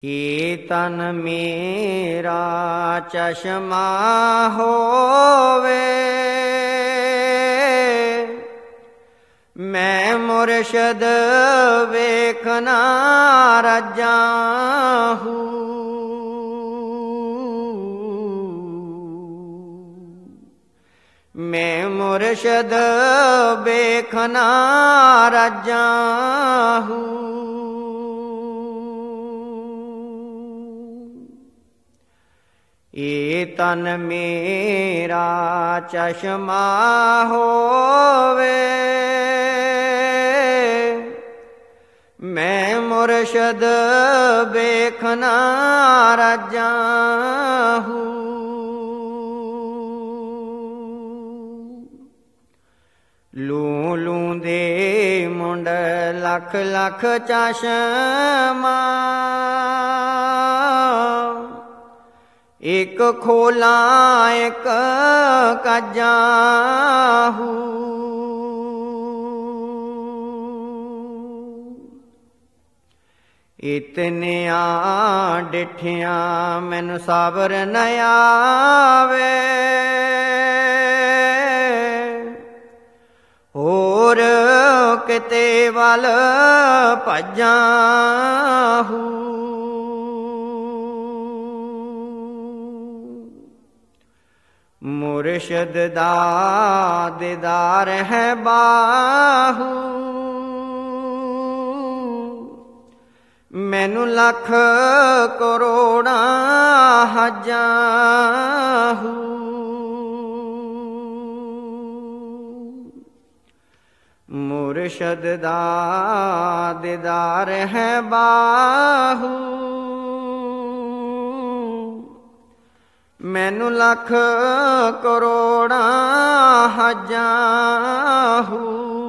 ਏ ਤਨ ਮੇਰਾ ਚਸ਼ਮਾ ਹੋਵੇ, ਮੈਂ ਮੁਰਸ਼ਦ ਵੇਖਣਾ ਰਜਾਹੂ। ਮੈਂ ਮੁਰਸ਼ਦ ਵੇਖਣਾ ਰਜਾਹੂ। ਏ ਤਨ ਮੇਰਾ ਚਸ਼ਮਾ ਹੋਵੇ, ਮੈਂ ਮੁਰਸ਼ਦ ਵੇਖਣਾ ਰਜਾਹੂ। ਲੂ ਲੂ ਦੇ ਮੁੰਡ ਲੱਖ ਲੱਖ ਚਸ਼ਮਾ, ਇੱਕ ਖੋਲਾਂ ਇੱਕ ਕਾਜਾਹੂ। ਇਤਨਿਆਂ ਡਿਠਿਆਂ ਮੈਨੂੰ ਸਬਰ ਨ ਆਵੇ, ਹੋਰ ਕਿਤੇ ਵੱਲ ਭਜਾਹੂ। ਮੁਰਸ਼ਦ ਦਾ ਦੀਦਾਰ ਹੈ ਬਾਹੂ, ਮੈਨੂੰ ਲੱਖ ਕਰੋੜਾਂ ਹਜਾਹੂ। ਮੁਰਸ਼ਦ ਦਾ ਦੀਦਾਰ ਹੈ ਬਾਹੂ, ਮੈਨੂੰ ਲੱਖ ਕਰੋੜਾਂ ਹਜਾਹੂ।